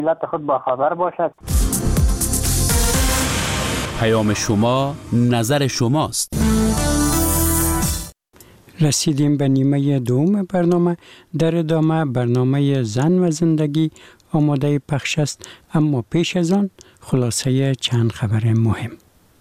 ملت خود با خبر باشد. پیام شما، نظر شماست. رسیدیم به نیمه دوم برنامه. در ادامه برنامه زن و زندگی آماده پخش است، اما پیش از آن خلاصه چند خبر مهم.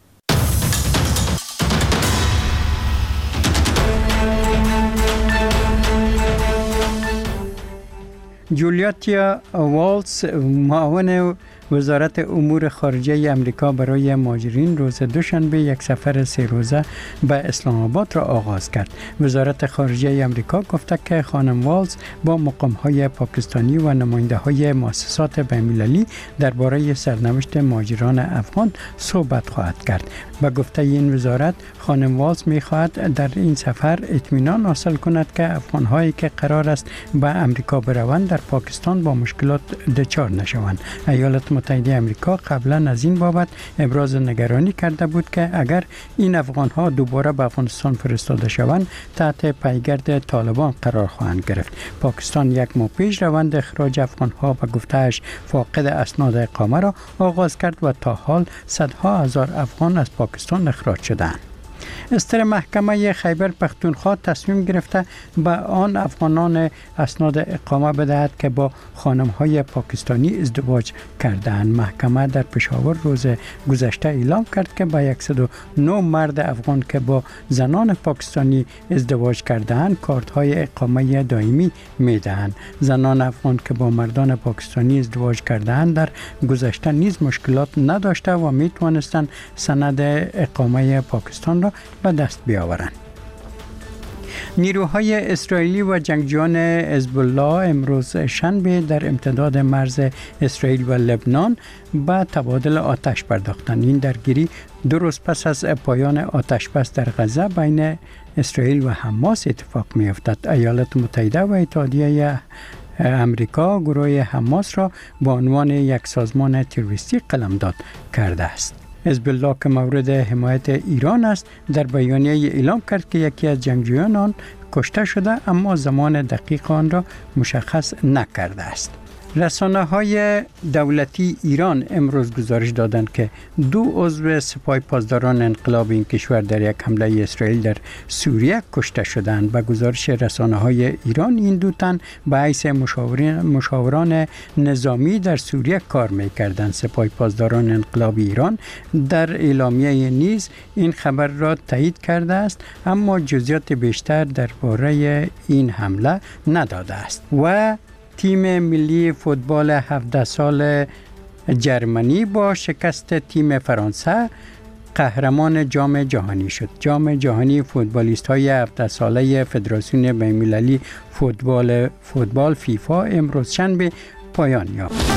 جولیاتیا والز، معاون وزارت امور خارجه امریکا برای مهاجرین، روز دوشنبه یک سفر 3 روزه به اسلام آباد را آغاز کرد. وزارت خارجه امریکا گفته که خانم والز با مقام‌های پاکستانی و نماینده‌های مؤسسات بین‌المللی درباره سرنوشت مهاجران افغان صحبت خواهد کرد. به گفته این وزارت، خانم والز می‌خواهد در این سفر اطمینان حاصل کند که افغان‌هایی که قرار است به امریکا بروند در پاکستان با مشکلات دچار نشوند. ایالات متحده آمریکا قبلا از این بابت ابراز نگرانی کرده بود که اگر این افغان‌ها دوباره به افغانستان فرستاده شوند تحت پیگرد طالبان قرار خواهند گرفت. پاکستان یک ماه پیش روند اخراج افغان‌ها به گفته‌اش فاقد اسناد اقامه را آغاز کرد و تا حال صدها هزار افغان از پاکستان اخراج شدند. استر محکمه خیبر پختونخوا تصمیم گرفته به آن افغانان اسناد اقامه بدهد که با خانم‌های پاکستانی ازدواج کردند. محکمه در پشاور روز گذشته اعلام کرد که به 109 مرد افغان که با زنان پاکستانی ازدواج کردند کارت‌های اقامه دائمی می‌دهند. زنان افغان که با مردان پاکستانی ازدواج کردند در گذشته نیز مشکلات نداشته و می‌توانستند سند اقامه پاکستان را به دست بیاورند. نیروهای اسرائیلی و جنگجویان حزب الله امروز شنبه در امتداد مرز اسرائیل و لبنان به تبادل آتش پرداختند. این درگیری 2 روز پس از پایان آتش بس در غزه بین اسرائیل و حماس اتفاق می‌افتد. ایالات متحده و اتحادیه امریکا گروه حماس را به عنوان یک سازمان تروریستی قلمداد کرده است. حزب الله که مورد حمایت ایران است در بیانیه اعلام کرد که یکی از جنگجویان آن کشته شده، اما زمان دقیق آن را مشخص نکرده است. رسانه‌های دولتی ایران امروز گزارش دادند که 2 عضو سپاه پاسداران انقلاب این کشور در یک حمله اسرائیل در سوریه کشته شدند. به گزارش رسانه‌های ایران این 2 تن به حیث مشاوران نظامی در سوریه کار می‌کردند. سپاه پاسداران انقلاب ایران در اعلامیه نیز این خبر را تایید کرده است، اما جزئیات بیشتر درباره این حمله نداده است. و تیم ملی فوتبال 17 سال جرمنی با شکست تیم فرانسه قهرمان جام جهانی شد. جام جهانی فوتبالیست‌های 17 ساله فدراسیون بین‌المللی فوتبال فیفا امروز شنبه پایان یافت.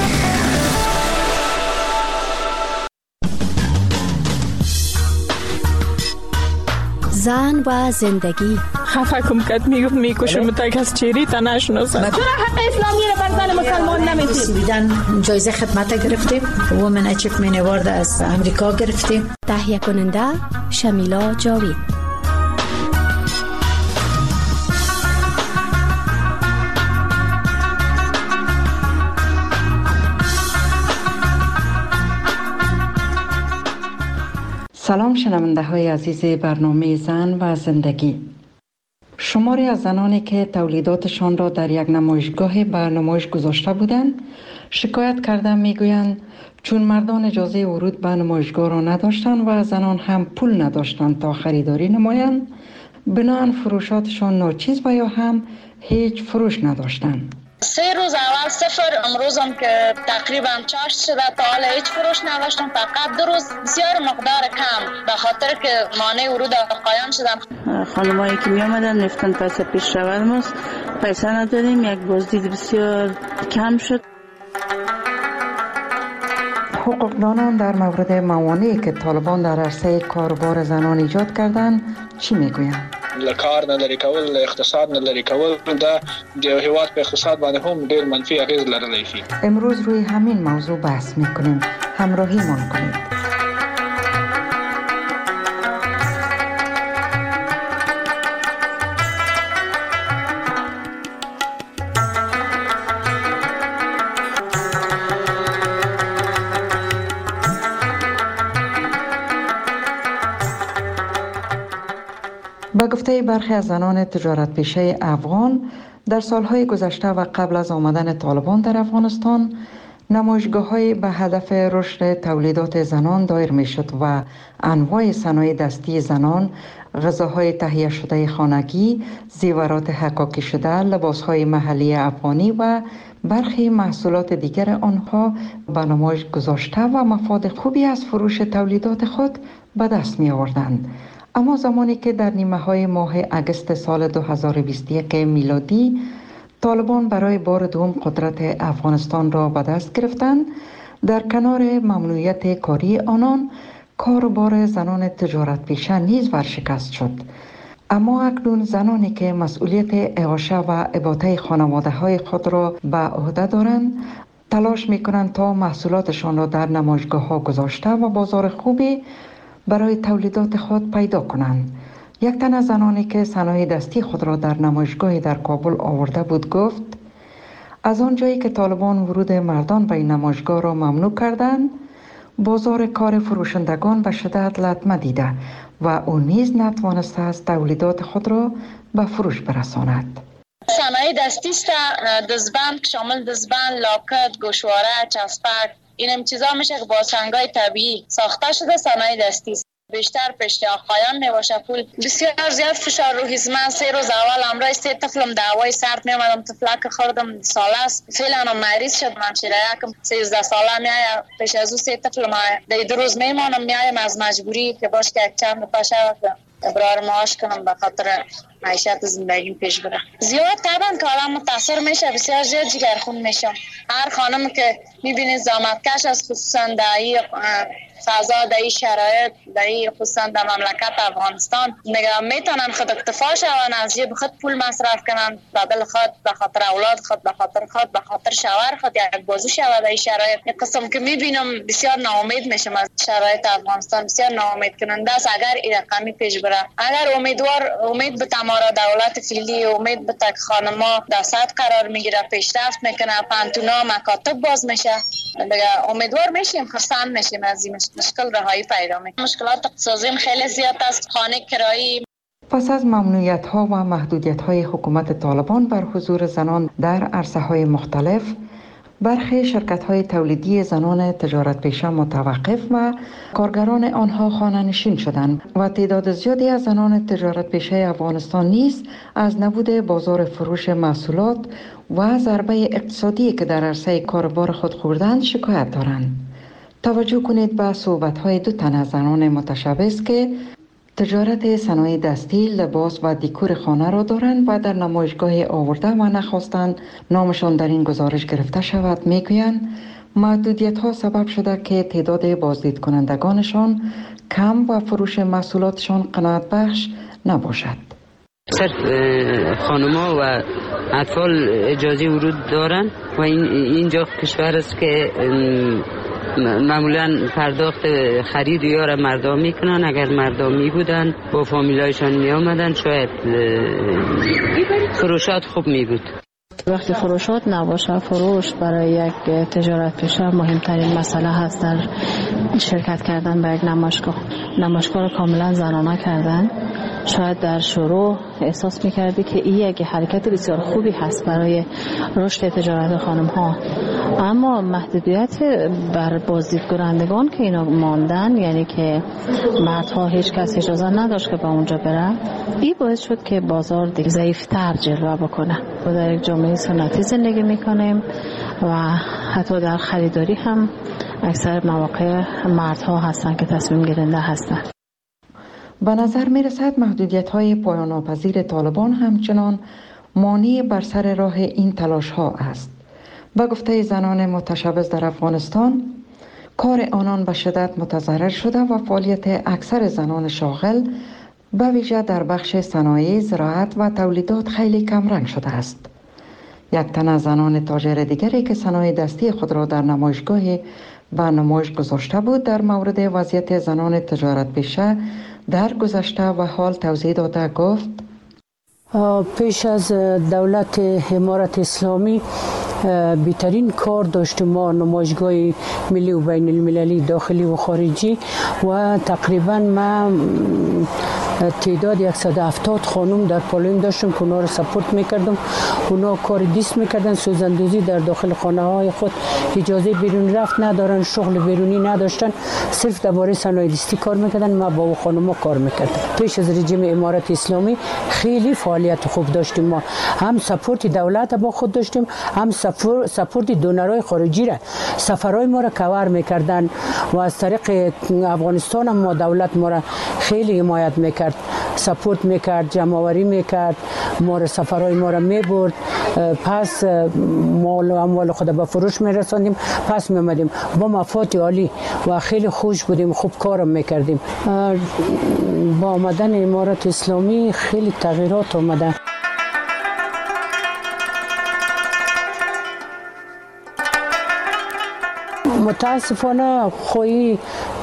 زن و زندگی. خفه کم کد میکشم تا کس چیری تا نشناسم. چرا حق اسلامی رو بر زن مسلمان نمیدید؟ سویدن جایزه خدمت گرفتیم، وومن اچیومنت اوارد از امریکا گرفتیم. تهیه کننده شمیلا جاوید. سلام شنونده های عزیز برنامه زن و زندگی. شماری از زنانی که تولیداتشان را در یک نمایشگاه به نمایش گذاشته بودند شکایت کرده میگویند چون مردان اجازه ورود به نمایشگاه را نداشتند و زنان هم پول نداشتند تا خریداری نمایند، بنابراین فروشاتشان ناچیز و یا هم هیچ فروش نداشتند. 3 روز اول 0، امروز هم که تقریبا چاشت شده تا حالا هیچ فروش نداشتم. فقط 2 روز بسیار مقدار کم به خاطر که مانع ورود آقایان شدن. خانمایی که می آمدن نفتن پیسه پیش رورموز پیسه نداریم، یک بازدید بسیار کم شد. حقوقدانان در مورد موانعی که طالبان در عرصه کاروبار زنان ایجاد کردند چی میگویند؟ کار نداری کول، اقتصاد نداری کول، د هیواد په اقتصاد باندې هم ډېر منفي اغیز لرلی شي. امروز روی همین موضوع بحث میکنیم. همراهیمان کنید. به گفته برخی از زنان تجارت پیشه افغان، در سالهای گذشته و قبل از آمدن طالبان در افغانستان نمایشگاه‌های به هدف رشد تولیدات زنان دایر می‌شد و انواع صنایع دستی زنان، غذاهای تهیه شده خانگی، زیورات حکاکی شده، لباسهای محلی افغانی و برخی محصولات دیگر آنها به نمایش گذاشته و مفاد خوبی از فروش تولیدات خود به دست می آوردند. اما زمانی که در نیمه‌های ماه اگست سال 2021 میلادی طالبان برای بار دوم قدرت افغانستان را به دست گرفتند، در کنار ممنوعیت کاری آنان، کاروبار زنان تجارت پیشه نیز ورشکست شد. اما اکنون زنانی که مسئولیت اعاشه و اباطه خانواده‌های خود را به عهده دارند، تلاش می‌کنند تا محصولاتشان را در نمایشگاه‌ها گذاشته و بازار خوبی برای تولیدات خود پیدا کنند. یک تن از زنانی که صنایع دستی خود را در نمایشگاهی در کابل آورده بود گفت: از آنجایی که طالبان ورود مردان به این نمایشگاه را ممنوع کردند، بازار کار فروشندگان به شدت لطمه دیده و او نیز نتوانسته است تولیدات خود را به فروش برساند. صنایع دستی است، دزبند که شامل دزبند، لاکت، گوشواره، چسبک، این هم چیزا میشه که با سنگای طبیعی ساخته شده صنایع دستی است. بیشتر پشت آقایان میباشه. پول بسیار زیاد فشار رو هیزمن. 3 روز اول امروز 3 طفلم دعوای سرد میومدم، طفلک خوردم ساله است، فعلا مریض شد. منشیره یکم 13 ساله میایه، پیش از او 3 طفل ما 2 روز میمانم، میایم از مجبوری که باش که یک چند پشه ابرار معاش کنم به خاطر معیشت زندگی پیش بره. زیاد طبعا که آدم متاثر میشه، بسیار زیاد جگرخون میشم. هر خانم که میبینید زحمتکش است، خصوصا در این فضا، در این شرایط، در این خصوصا در مملکت افغانستان، نگاه میتونن خود اکتفا شون، از جیب خود پول مصرف کنن، به دل خود، به خاطر اولاد خود، به خاطر خود، به خاطر شوهر خود یک بازو شود. در این شرایط یک قسم که میبینم بسیار ناامید میشم از شرایط افغانستان، بسیار ناامید کننده است. اگر این رقمی پیش بره، اگر امید به تمارا دولت فعلی، امید به تک خانما در سطح قرار میگیره، پیشرفت میکنه، پانتونا مکاتب باز میشه، دیگه امیدوار میشیم، خرسند میشیم از این مشکل رهایی پیدا میکنه. مشکلات اقتصادی خیلی زیاد است، خانه کرایی. پس از ممنوعیت‌ها و محدودیت‌های حکومت طالبان بر حضور زنان در عرصه‌های مختلف، برخی شرکت‌های تولیدی زنان تجارت پیشه متوقف و کارگران آنها خانه‌نشین شدند و تعداد زیادی از زنان تجارت پیشه افغانستان نیز از نبود بازار فروش محصولات و ضربه اقتصادی که در عرصه کاروبار خود خوردند شکایت دارند. توجه کنید به صحبت‌های 2 تن از زنان متشبث که تجارت صنایع دستی، لباس و دیکور خانه را دارند و در نمایشگاه آورده و نخواستند نامشان در این گزارش گرفته شود. میگویند محدودیت‌ها سبب شده که تعداد بازدید کنندگانشان کم و فروش محصولاتشان قناعت بخش نباشد. صرف خانم‌ها و اطفال اجازه ورود دارند و اینجا کشور است که معمولا پرداخت خرید یا را مردم میکنن. اگر مردم میبودن با فامیلایشان میامدن شاید فروشات خوب میبود. وقتی فروشات نباشه، فروش برای یک تجارت پیشه مهمترین مسئله هست. در شرکت کردن به یک نمایشگاه رو کاملا زنانه کردن. شاید در شروع احساس میکردی که این یک حرکت بسیار خوبی هست برای رشد تجارت خانم ها، اما محدودیت بر بازدید کنندگان که اینا ماندن، یعنی که مردها هیچ کس اجازه نداشت که به اونجا بره، این باعث شد که بازار دیگه ضعیفتر جلوه بکنه. ما در یک جامعه سنتی زندگی میکنیم و حتی در خریداری هم اکثر مواقع مردها هستن که تصمیم گیرنده هستن. به نظر می رسد محدودیت‌های پایان ناپذیر طالبان همچنان مانع بر سر راه این تلاش ها است. به گفته زنان متشبث در افغانستان، کار آنان به شدت متضرر شده و فعالیت اکثر زنان شاغل به ویژه در بخش صنایع، زراعت و تولیدات خیلی کمرنگ شده است. یک تن از زنان تاجر دیگری که صنایع دستی خود را در نمایشگاه به نمایش گذاشته بود، در مورد وضعیت زنان تجارت پیشه در گذشته و حال توضیح داده گفت: پیش از دولت امارت اسلامی بهترین کار داشتیم ما، نمایشگاه ملی و بین المللی داخلی و خارجی، و تقریبا ما تعداد 170 خانم در پالین داشتم که اونا رو سپورت میکردم. اونا کار دیست میکردن، سوزندوزی در داخل خانه های خود، اجازه بیرون رفت ندارن، شغل بیرونی نداشتن، صرف درباره صنایع دستی کار میکردن. ما با اون خانم کار میکردم. پیش از رژیم امارت اسلامی خیلی فعالیت خوب داشتیم. ما هم سپورت دولت با خود داشتیم، هم سپورت دونرای خارجی را، سفرهای ما را کاور میکردن و از طریق افغانستان هم ما دولت ما را خیلی حمایت میکرد، سپورت میکرد، جمع‌آوری میکرد، ما را سفرهای ما را میبرد، پس مال و اموال خود به فروش میرساندیم، پس میامدیم با مفاد عالی و خیلی خوش بودیم، خوب کارم میکردیم. با آمدن امارت اسلامی خیلی تغییرات آمده. متاسفانه خوی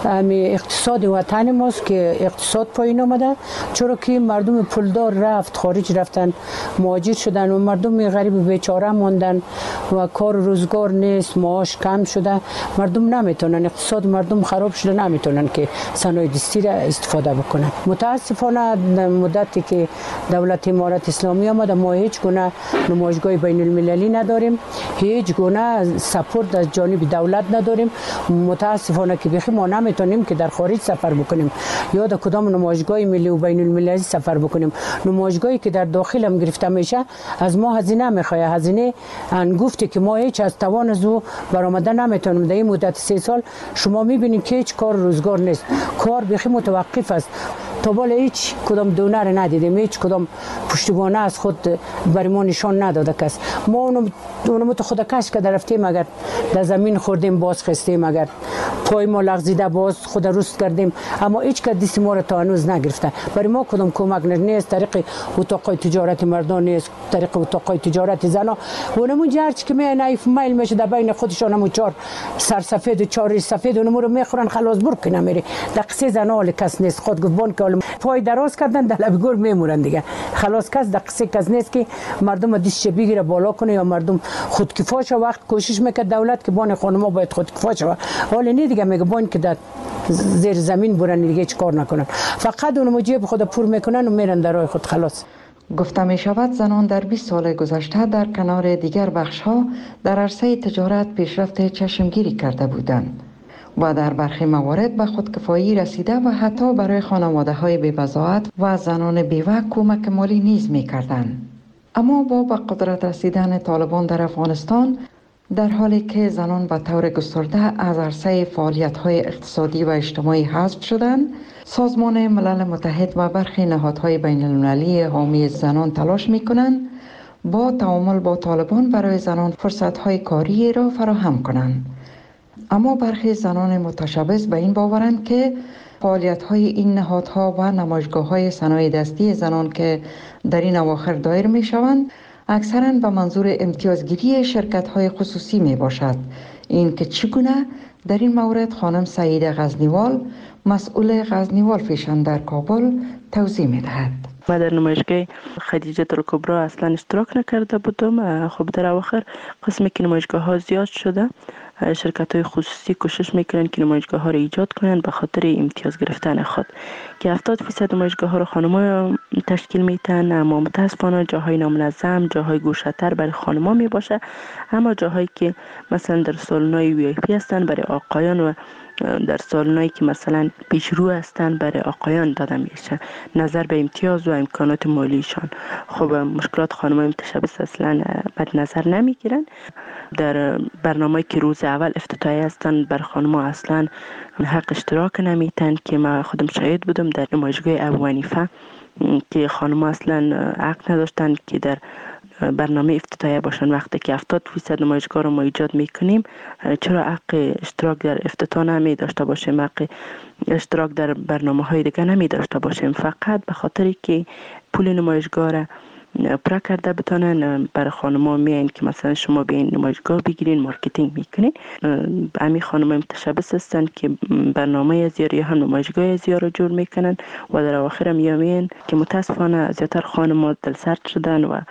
اقتصاد وطن ماست که اقتصاد پایین آمده، چرا که مردم پولدار رفت خارج، رفتن مهاجر شدن و مردم غریب بیچاره ماندن و کار روزگار نیست، معاش کم شده، مردم نمیتونن، اقتصاد مردم خراب شده، نمیتونن که صنایع دستی را استفاده بکنن. متاسفانه مدتی که دولت امارت اسلامی آمده ما هیچ گونه نمایشگاه بین المللی نداریم، هیچ گونه سپورت از جانب دولت نداریم. متاسفانه که بخی ما نمیتونیم که در خارج سفر بکنیم یا در کدام نمایشگاه ملی و بین المللی سفر بکنیم. نمایشگاهی که در داخل هم گرفته میشه از ما هزینه میخواد، هزینه انگفتی که ما هیچ از توان از او برآمده نمیتونیم. در این مدت 3 سال شما میبینید که هیچ کار روزگار نیست، کار بخی متوقف است. تا بالا هیچ کدام دونر ندیدیم، هیچ کدام پشتیبانه از خود برای ما نشان نداده کس. ما اونم تو خود کش که رفتیم، اگر در زمین خوردیم باز خستیم، اگر پای ما لغزیده باز خود رست کردیم، اما هیچ که دست ما را تا هنوز نگرفته. برای ما کدام کمک نیست، طریق اتاقای تجارت مردان نیست، طریق اتاقای تجارت زنا. اونمون جرچ که نایف میل میشه در بین خودشان، همون 4 سرسفید و 4 سفید اونم رو میخورن، خلاص برک نمیره. دقیقه زنا حال کس نیست، خود گفتن که پای دراز کردن در لب گل میمونن دیگه، خلاص کس دقیقه کس نیست که مردم دستش بگیره بالا کنه یا مردم خودکفا شه. وقت کوشش میکرد دولت که بان خانما باید خودکفا شه، حال نه دیگه میگه بان که در زیر زمین برن دیگه هیچ کار نکنن، فقط اونم جیب خود پر میکنن و میرن در راه خود. خلاص گفته می شود زنان در 20 سال گذشته در کنار دیگر بخش ها در عرصه تجارت پیشرفت چشمگیری کرده بودند و در برخی موارد به خودکفایی رسیده و حتی برای خانواده های بی‌بضاعت و زنان بیوه کمک مالی نیز می کردند. اما با به قدرت رسیدن طالبان در افغانستان، در حالی که زنان به طور گسترده از عرصه فعالیت های اقتصادی و اجتماعی حذف شدند، سازمان ملل متحد و برخی نهادهای بین المللی حامی زنان تلاش می کنند با تعامل با طالبان برای زنان فرصت های کاری را فراهم کنند. اما برخی زنان متشبث به این باورند که فعالیت‌های این نهادها و نمایشگاه‌های صنایع دستی زنان که در این اواخر دایر می‌شوند اکثراً به منظور امتیازگیری شرکت‌های خصوصی میباشد. این که چگونه در این مورد خانم سعیده غزنیوال، مسئول غزنیوال فیشن در کابل، توضیح می‌دهد. ما در نمایشگاه خدیجه الکبری اصلا اشتراک نکرده بودم. خب در اواخر قسمی که نمایشگاه ها زیاد شده، شرکت های خصوصی کوشش میکنن که نمایشگاه ها رو ایجاد کنن به خاطر امتیاز گرفتن خود، که 70% نمایشگاه ها رو خانم‌ها تشکیل میتن. اما متاسفانه جاهای نامنظم، جاهای گوشه‌تر برای خانم‌ها میباشه، اما جاهایی که مثلا در سالن‌های وی آی پی هستن برای آقایان و در سالنایی که مثلا پیشرو هستن برای آقایان داده میشه، نظر به امتیاز و امکانات مالیشان. خب مشکلات خانم‌های متشبث اصلا بد نظر نمیگیرن. در برنامه‌ای که روز اول افتتاحیه هستن بر خانم‌ها اصلا حق اشتراک نمیتن، که ما خودم شاهد بودم در نمایشگاه ابو حنیفه که خانم‌ها اصلا حق نداشتن که در برنامه افتتاحیه باشن. وقتی که 70% نمایشگاه رو ما ایجاد میکنیم، چرا حق اشتراک در افتتاح نمی داشته باشیم، حق اشتراک در برنامه های دیگه نمی داشته باشیم؟ فقط به خاطری که پول نمایشگاه را پرا کرده بتونن برای خانم‌ها میان که مثلا شما بیاین نمایشگاه بگیرین، مارکتینگ میکنین. همین خانم‌ها متشبث هستن که برنامه از یا هم نمایشگاه از رو جور میکنن و در اواخر هم میان که متاسفانه زیادتر خانم‌ها دلسرد شدن و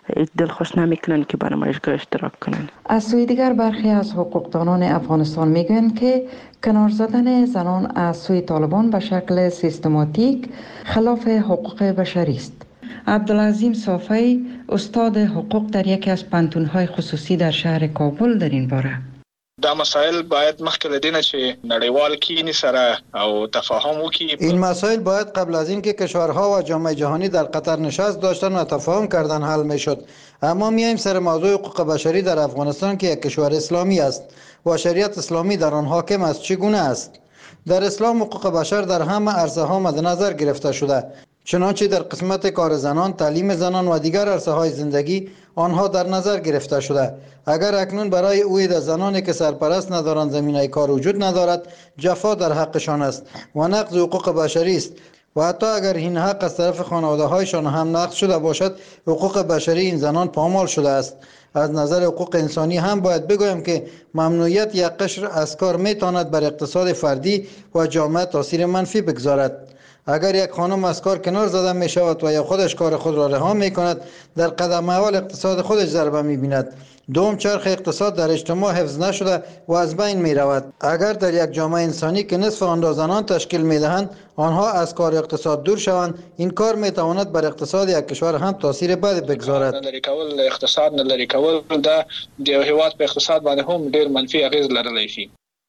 دلخوش نمیکنن که به نمایشگاه اشتراک کنن. از سوی دیگر برخی از حقوقدانان افغانستان میگویند که کنار زدن زنان از سوی طالبان به شکل سیستماتیک خلاف حقوق بشری است. عبدالعظیم صافی استاد حقوق در یکی از پانتون‌های خصوصی در شهر کابل در این باره: دا مسائل باید مخکې له دې نه چې نړیوال کینی سره او تفاهم وکړي. این مسائل باید قبل از اینکه کشورها و جامعه جهانی در قطر نشست داشتن و تفاهم کردن حل میشد. اما میایم سر موضوع حقوق بشری در افغانستان که یک کشور اسلامی است و شریعت اسلامی در آن حاکم است. چگونه است؟ در اسلام حقوق بشر در همه عرصه ها مد نظر گرفته شده، چنانچه در قسمت کار زنان، تعلیم زنان و دیگر عرصه های زندگی آنها در نظر گرفته شده. اگر اکنون برای اوید زنانی که سرپرست ندارند زمینه کار وجود ندارد، جفا در حقشان است و نقض حقوق بشری است و حتی اگر این حق از طرف خانواده هایشان هم نقض شده باشد، حقوق بشری این زنان پامال شده است. از نظر حقوق انسانی هم باید بگویم که ممنوعیت یک قشر از کار میتواند بر اقتصاد فردی و جامعه تاثیر منفی بگذارد. اگر یک خانم از کار کنار زده می شود و یا خودش کار خود را رها می کند، در قدم اول اقتصاد خودش ضربه می بیند. دوم، چرخ اقتصاد در اجتماع حفظ نشده و از بین می رود. اگر در یک جامعه انسانی که نصف آن را زنان تشکیل می دهند آنها از کار اقتصاد دور شوند، این کار می تواند بر اقتصاد یک کشور هم تاثیر بد بگذارد. اقتصاد نلری کول د یو هیواد په اقتصاد باندې هم ډیر منفي اغیز لرلی شي.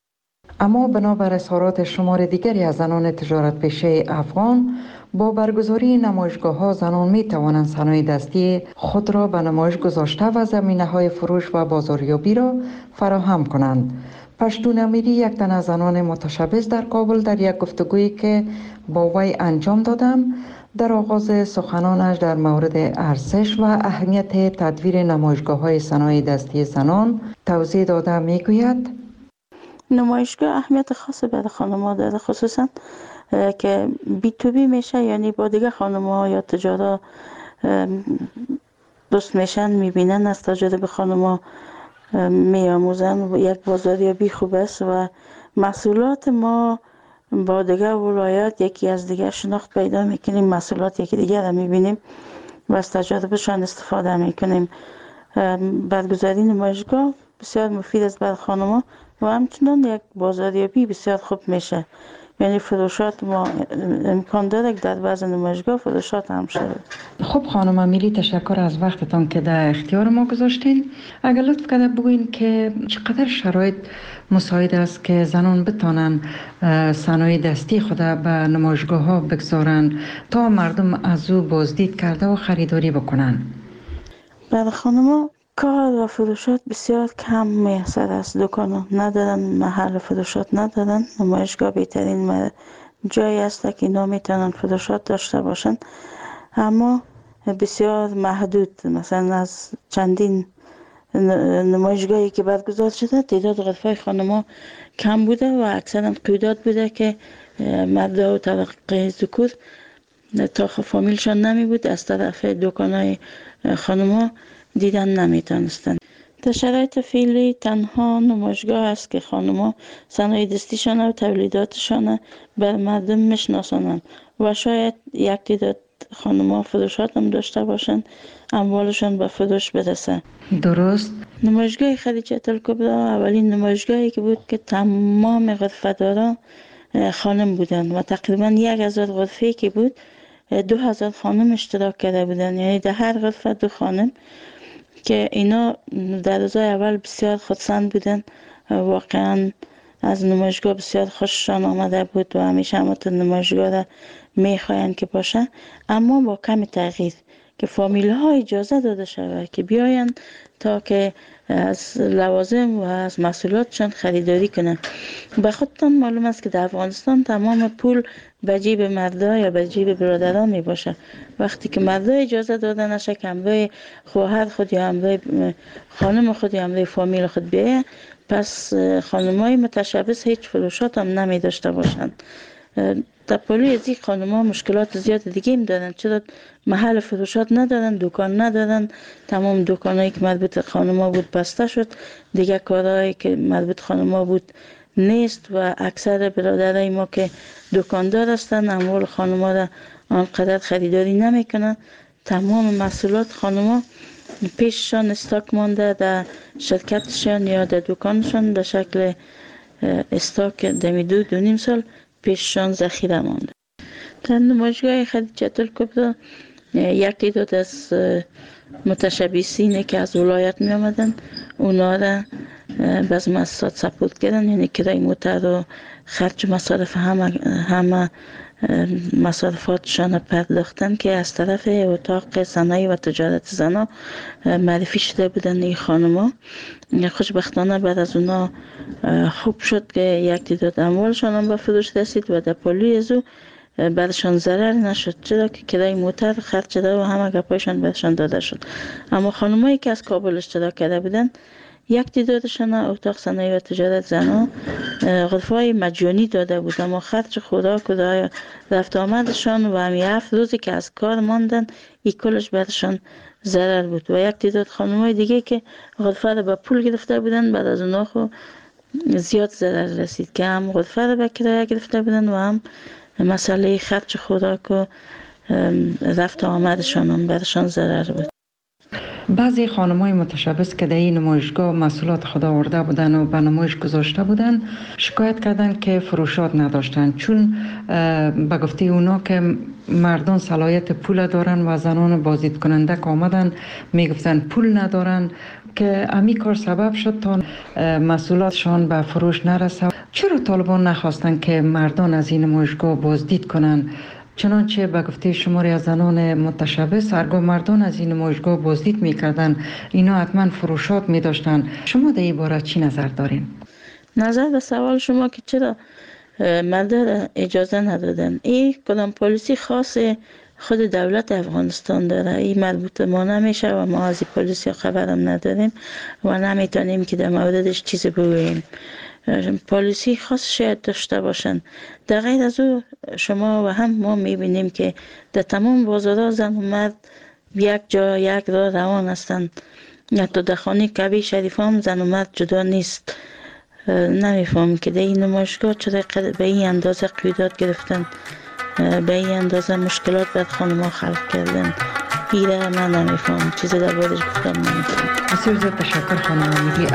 اما بنابر اظهارات شمار دیگری از زنان تجارت پیشه افغان، با برگزاری نمایشگاه ها زنان می توانند صنایع دستی خود را به نمایش گذاشته و زمینه های فروش و بازاریابی را فراهم کنند. پشتون امیری، یک تن از زنان متشبث در کابل، در یک گفتگویی که با وی انجام دادم در آغاز سخنانش در مورد ارزش و اهمیت تدویر نمایشگاه های صنایع دستی زنان توضیح داده می گوید: نمایشگاه اهمیت خاصی برای خانم‌ها داره، خصوصا که بی تو بی میشه، یعنی با دیگه خانم‌ها یا تجارت دوست میشن، میبینن، از تجربه خانم‌ها میاموزن. یک بازاریابی خوب است و محصولات ما با دیگه ولایات یکی از دیگه شناخت پیدا میکنیم، محصولات یکی دیگه را میبینیم و از تجربهشان استفاده میکنیم. برگزاری نمایشگاه بسیار مفید است برای خانم‌ها و همچنان یک بازاریابی بسیار خوب میشه، یعنی فروشات ما امکان داره که در بعض نمایشگاه فروشات هم شد. خب خانم امیری، تشکر از وقتتان که در اختیار ما گذاشتین. اگر لطف کرده بگوین که چقدر شرایط مساعد است که زنان بتانن صنایع دستی خود به نمایشگاه ها بگذارن تا مردم از او بازدید کرده و خریداری بکنن؟ برای خانم‌ها کار و فروشات بسیار کم میسر است. دکان ندارن، محل فروشات ندارن. نمایشگاه بهترین جایی است که اینا میتونن فروشات داشته باشن، اما بسیار محدود. مثلا از چندین نمایشگاهی که برگزار شده تعداد غرفه خانم‌ها کم بوده و اکثرا قیودات بوده که مردا و طبقه ذکور تا فامیلشان نمی بود از طرف دکان‌های خانم‌ها دیدن نمیتونستن. در شرایط فعلی تنها نمایشگاه است که خانم‌ها صنایع دستیشان و تولیداتشان بر مردم میشناسانند و شاید یک تعداد خانم‌ها فروشات هم داشته باشند، اموالشان به فروش برسه. درست. نمایشگاه خدیجه الکبری اولین نمایشگاهی که بود که تمام غرفه‌داران خانم بودند و تقریبا 1000 غرفه‌ای که بود 2000 خانم اشتراک کرده بودند، یعنی در هر غرفه 2 خانم که اینا در روزهای اول بسیار خودسند بودن. واقعا از نمایشگاه بسیار خوششان آمده بود و همیشه همت نمایشگاه را میخواین که باشه، اما با کم تغییر که فامیل ها اجازه داده شود که بیاین تا که از لوازم و از محصولاتشان خریداری کنن. به خودتان معلوم است که در افغانستان تمام پول به جیب مردا یا به جیب برادران می باشه. وقتی که مردا اجازه داده نشه که همراه خواهر خود یا همراه خانم خود یا همراه فامیل خود بیاین، پس خانمای متشبث هیچ فروشات هم نمی داشته باشند. در پلوی از این خانم‌ها مشکلات زیاد دیگه هم دارن، چرا محل فروشات ندارن، دکان ندارن، تمام دکانایی که مربوط خانم‌ها بود بسته شد، دیگه کارهایی که مربوط خانم‌ها بود نیست و اکثر برادرای ما که دکاندار هستن اموال خانم‌ها را آنقدر خریداری نمیکنن. تمام محصولات خانم‌ها پیششان استاک مانده در شرکتشان یا در دکانشان در شکل استاک دمی 2.5 سال پیششان ذخیره مانده. در نمایشگاه خدیجه الکبری یک تعداد از متشبثینی که از ولایت می آمدن اونا را باز مؤسسات سپورت کردن، یعنی کرای موتر و خرج مصارف همه مصارفاتشان پرداختن که از طرف اتاق صنایع و تجارت زنا معرفی شده بودن این خانما. خوشبختانه بعد از اونا خوب شد که یک تعداد اموالشان هم به فروش رسید و در پلوی از او برشان ضرر نشد، چرا که کرای موتر خرج شده و همه گپایشان برشان داده شد. اما خانمایی که از کابل اشتراک کرده بودن یک تعدادشان اتاق صنایع و تجارت زنا غرفه‌های مجانی داده بود، اما خرج خوراک و رفت آمدشان و همی 7 روزی که از کار ماندن این کلش برشان ضرر بود. و یک تعداد خانم‌های دیگه که غرفه را به پول گرفته بودن بعد از اونها خو زیاد ضرر رسید که هم غرفه را به کرایه گرفته بودن و هم مسئله خرج خوراک و رفت آمدشان هم برشان ضرر بود. بعضی خانم‌های متشبث که در این نمایشگاه محصولات خود آورده بودن و به نمایش گذاشته بودن شکایت کردن که فروشات نداشتن، چون به گفته اونا که مردان صلاحیت پول دارن و زنان بازدید کننده که آمدن میگفتن پول ندارن، که امی کار سبب شد تا محصولاتشان به فروش نرسه. چرا طالبان نخواستن که مردان از این نمایشگاه بازدید کنن؟ چنانچه به گفته شماری از زنان متشبث هرگاه مردان از این نمایشگاه بازدید میکردن اینا حتما فروشات میداشتن. شما در این باره چی نظر دارین؟ نظر به سوال شما که چرا مردان اجازه ندادن، این کدام پالیسی خاص خود دولت افغانستان داره، این مربوط ما نمیشه و ما از این پالیسی خبرم نداریم و نمیتونیم که در موردش چیزی بگوییم. پالیسی خاص شاید داشته باشن. در غیر از او شما و هم ما میبینیم که در تمام بازارها زن و مرد یک جا یک راه روان هستند. حتی در خانه کعبه شریف هم زن و مرد جدا نیست. نمیفهم که در این نمایشگاه چرا به این اندازه قیودات گرفتن، به این اندازه مشکلات بر خانم‌ها خلق کردن. ایره من نمیفهم، چیزی در باردش گفتم نمیفهم. بسیار زیاد تشکر خانم امیدی.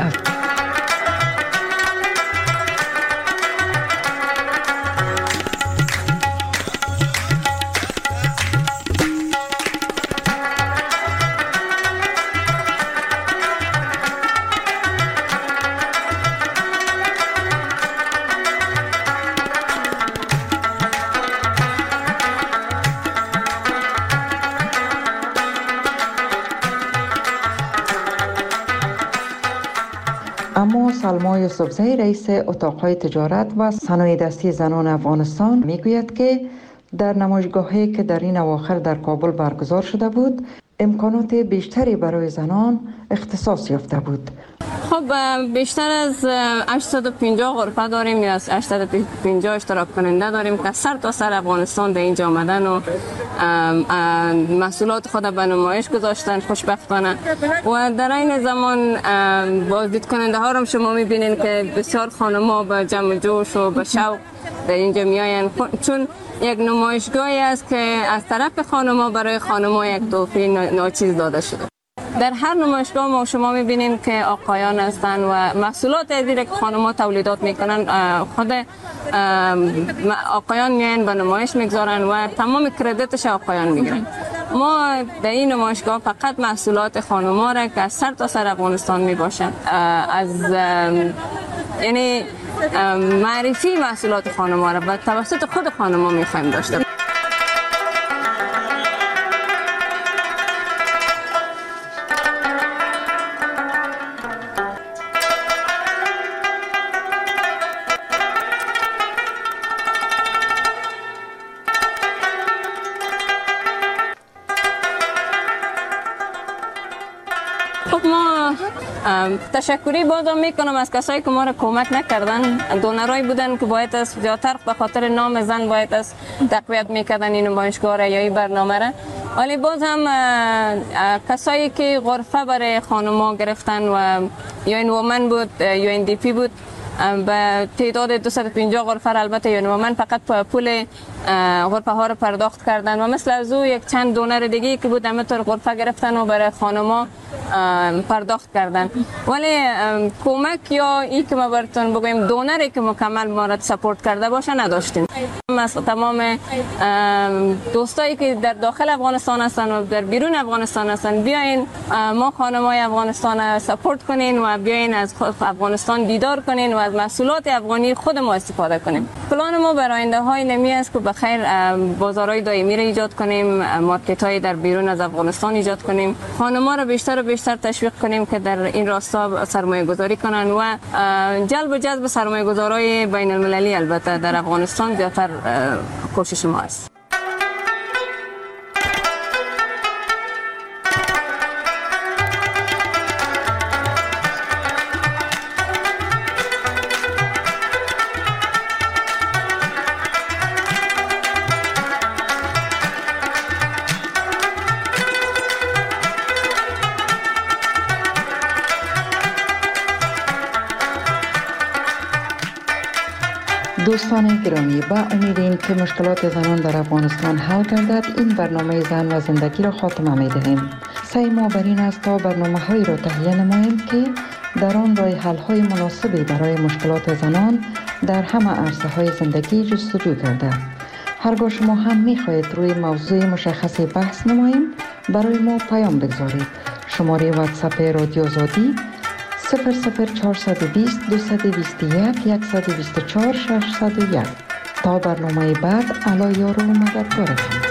اما سلما یوسفزئی رئیس اتاقهای تجارت و صنایع دستی زنان افغانستان میگوید که در نمایشگاهی که در این اواخر در کابل برگزار شده بود امکانات بیشتری برای زنان اختصاص یافته بود. خب بیشتر از 850 غرفه داریم یا از 850 اشتراک کننده داریم که سر تا سر افغانستان در اینجا آمدن و محصولات خود به نمایش گذاشتن خوشبختانه. و در این زمان بازدید کننده ها رو شما میبینین که بسیار خانم‌ها با جمع جوش و با شوق در اینجا میاین، چون یک نمایشگاهی است که از طرف خانم‌ها برای خانم‌ها یک تحفه ناچیز داده شده. در هر نمایشگاه ما شما میبینین که آقایان هستن و محصولات ازی که خانم‌ها تولیدات میکنن خود آقایان میان به نمایش میگذارن و تمام کردیتش آقایان میگیرن. ما در این نمایشگاه فقط محصولات خانم‌ها را که از سر تا سر افغانستان میباشن از یعنی معرفی محصولات خانم‌ها را و توسط خود خانم‌ها میخوایم داشته. خب ما تشکری بازم میکنم از کسایی که ما را کمک نکردن. دونرایی بودن که باید از زیادتر به خاطر نام زن باید از تقویت میکردن این نمایشگاه را یا این برنامه را، ولی باز هم کسایی که غرفه برای خانم‌ها گرفتن و یا این وومن بود یا این دی پی بود به تعداد 250 غرفه البته یعنی من فقط پول غرفه ها رو پرداخت کردن و مثل از او یک چند دونر دیگه که بود همینطور غرفه گرفتن و برای خانما پرداخت کردن. ولی کمک یا ای که ما براتون بگویم دونری که مکمل ما را سپورت کرده باشه نداشتیم. از تمام دوستایی که در داخل افغانستان هستن و در بیرون افغانستان هستن بیاین ما خانمای افغانستان سپورت کنین و بیاین از افغانستان دیدار کنین و از محصولات افغانی خود ما استفاده کنیم. پلان ما برای آینده های نمی است که بخیر بازارهای دائمی را ایجاد کنیم، مارکت های در بیرون از افغانستان ایجاد کنیم، خانم‌ها را بیشتر و بیشتر تشویق کنیم که در این راستا سرمایه گذاری کنن و جذب سرمایه گذارای بین المللی البته در افغانستان زیادتر کوشش ما است. دوستان گرامی، با امیدیم که مشکلات زنان در افغانستان حل گردد این برنامه زن و زندگی را خاتمه می دهیم. سعی ما بر این است تا برنامه هایی را تهیه نماییم که در آن راه حل های مناسبی برای مشکلات زنان در همه عرصه های زندگی جستجو گردد. هرگاه شما هم می خواهید روی موضوع مشخصی بحث نماییم برای ما پیام بگذارید. شماره واتساپ رادیو آزادی 00420 221 124 601. تا برنامه بعد، الله یار و مددگارتان.